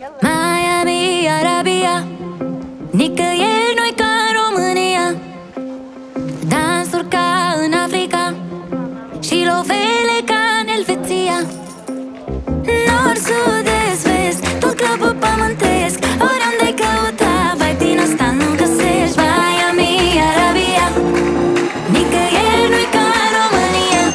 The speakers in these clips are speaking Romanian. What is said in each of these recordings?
Miami, Arabia, nicăieri nu-i ca în România. Dansuri ca în Africa și lovele ca în Elveția. Nord, sud, est, vest, tot clubul pământesc. Oriunde-i căuta, vibe din asta nu găsești. Miami, Arabia, nicăieri nu-i ca în România.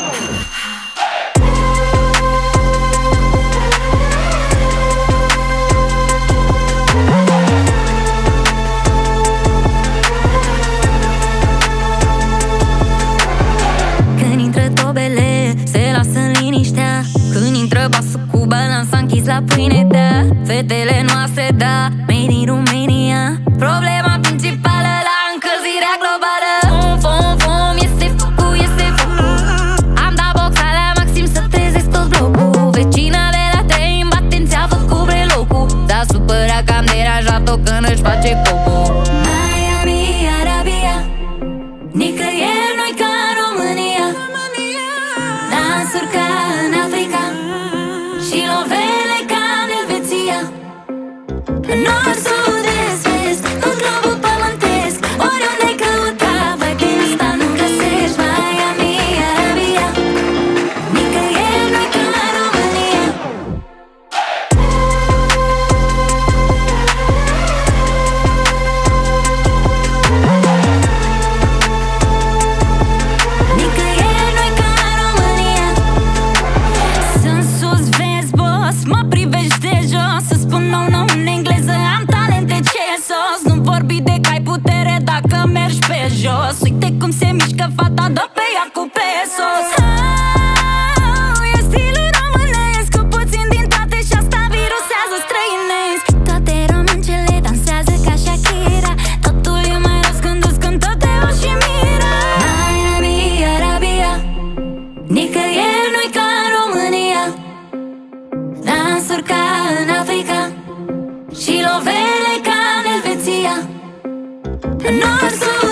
Când intră tobele, se lasă liniștea. Când intră basul cu balanța închis la pâine, da. Fetele noastre, da, made in Romania. Problema principală la încălzirea globală. Fum, fum, fum, este focul, este focul. Am dat boxa la maxim să trezesc tot blocul. Vecina de la 3 în batenți a făcut brelocul. S-a supărat că am deranjat-o când își face cocul. Miami, Arabia, nicăieri nu-i ca în România. Dansuri ca în Africa și lovele ca în Elveția. Nord, sud, est, vest, tot globul pământesc. Oriunde-i căuta, vibe din asta nu găsești. Miami, Arabia, nicăieri nu-i ca în România. Nicăieri nu-i ca în România. Sunt sus, vezi, boss, mă privești de jos. Să spun no în engleză, am talente, ce sos. Nu vorbi de că ai putere dacă mergi pe jos. Uite cum se mișcă fata, dă pe ea cu pesos. E stilul românesc, cu puțin din toate și asta virusează străinesc. Toate româncele dansează ca Shakira. Totul e mai rău când îți cântă Teo și Mira. Miami, Arabia, nicăieri nu-i ca în România. Dansuri ca în Africa și lovele ca în Elveția. Nord, sud,